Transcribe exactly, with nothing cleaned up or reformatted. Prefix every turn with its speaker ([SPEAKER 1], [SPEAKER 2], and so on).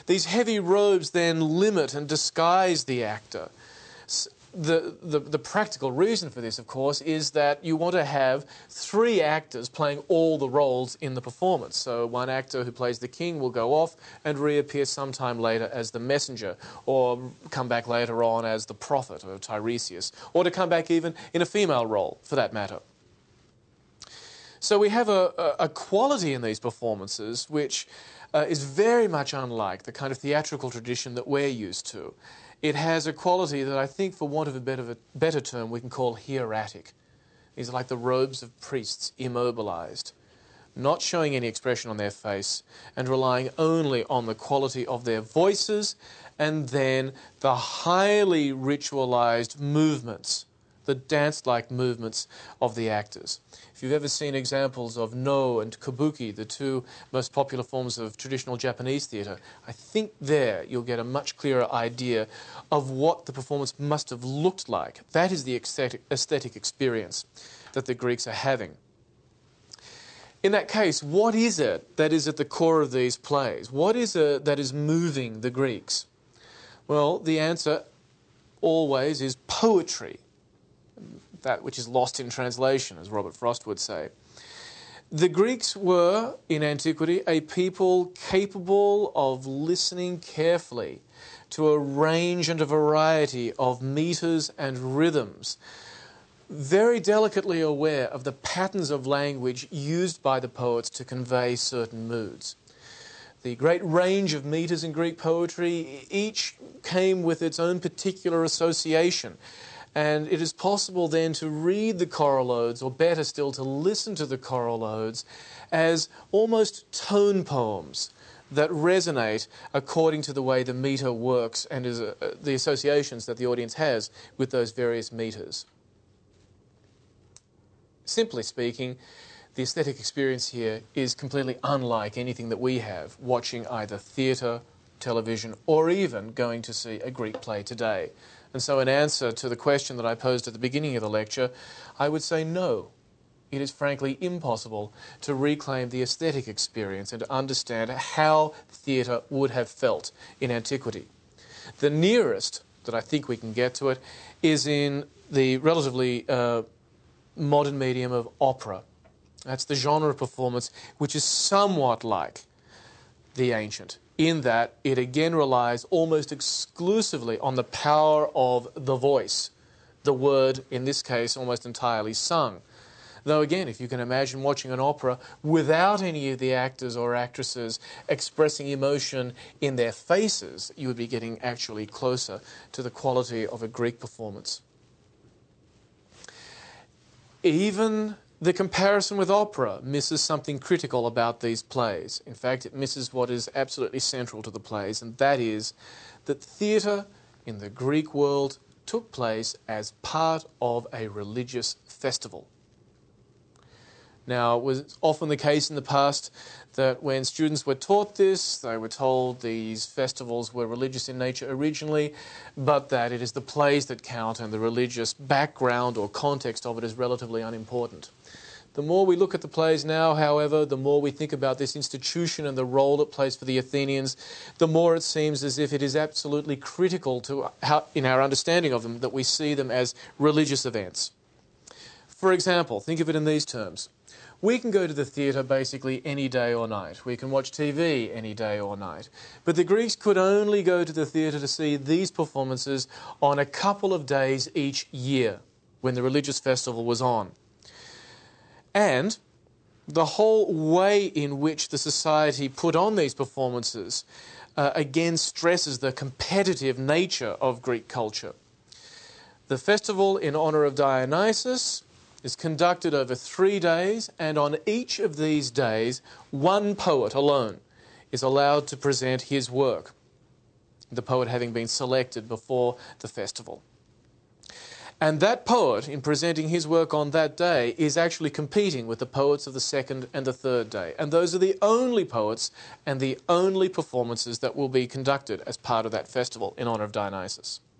[SPEAKER 1] These heavy robes then limit and disguise the actor. The, the, the practical reason for this, of course, is that you want to have three actors playing all the roles in the performance. So one actor who plays the king will go off and reappear sometime later as the messenger, or come back later on as the prophet, or Tiresias, or to come back even in a female role, for that matter. So we have a, a, a quality in these performances which uh, is very much unlike the kind of theatrical tradition that we're used to. It has a quality that I think, for want of a better, a better term, we can call hieratic. These are like the robes of priests, immobilized, not showing any expression on their face, and relying only on the quality of their voices and then the highly ritualized movements, the dance-like movements of the actors. If you've ever seen examples of No and Kabuki, the two most popular forms of traditional Japanese theatre, I think there you'll get a much clearer idea of what the performance must have looked like. That is the aesthetic, aesthetic experience that the Greeks are having. In that case, what is it that is at the core of these plays? What is it that is moving the Greeks? Well, the answer always is poetry. That which is lost in translation, as Robert Frost would say. The Greeks were, in antiquity, a people capable of listening carefully to a range and a variety of metres and rhythms, very delicately aware of the patterns of language used by the poets to convey certain moods. The great range of metres in Greek poetry, each came with its own particular association. And it is possible then to read the choral odes, or better still, to listen to the choral odes as almost tone poems that resonate according to the way the metre works and is, uh, the associations that the audience has with those various metres. Simply speaking, the aesthetic experience here is completely unlike anything that we have watching either theatre, television, or even going to see a Greek play today. And so in answer to the question that I posed at the beginning of the lecture, I would say no. It is frankly impossible to reclaim the aesthetic experience and to understand how theatre would have felt in antiquity. The nearest that I think we can get to it is in the relatively uh, modern medium of opera. That's the genre of performance which is somewhat like the ancient, in that it again relies almost exclusively on the power of the voice, the word, in this case, almost entirely sung. Though again, if you can imagine watching an opera without any of the actors or actresses expressing emotion in their faces, you would be getting actually closer to the quality of a Greek performance. Even the comparison with opera misses something critical about these plays. In fact, it misses what is absolutely central to the plays, and that is that theatre in the Greek world took place as part of a religious festival. Now, it was often the case in the past that when students were taught this, they were told these festivals were religious in nature originally, but that it is the plays that count and the religious background or context of it is relatively unimportant. The more we look at the plays now, however, the more we think about this institution and the role it plays for the Athenians, the more it seems as if it is absolutely critical to how, in our understanding of them, that we see them as religious events. For example, think of it in these terms. We can go to the theatre basically any day or night. We can watch T V any day or night. But the Greeks could only go to the theatre to see these performances on a couple of days each year when the religious festival was on. And the whole way in which the society put on these performances uh, again stresses the competitive nature of Greek culture. The festival in honour of Dionysus is conducted over three days, and on each of these days, one poet alone is allowed to present his work, the poet having been selected before the festival. And that poet, in presenting his work on that day, is actually competing with the poets of the second and the third day. And those are the only poets and the only performances that will be conducted as part of that festival in honour of Dionysus.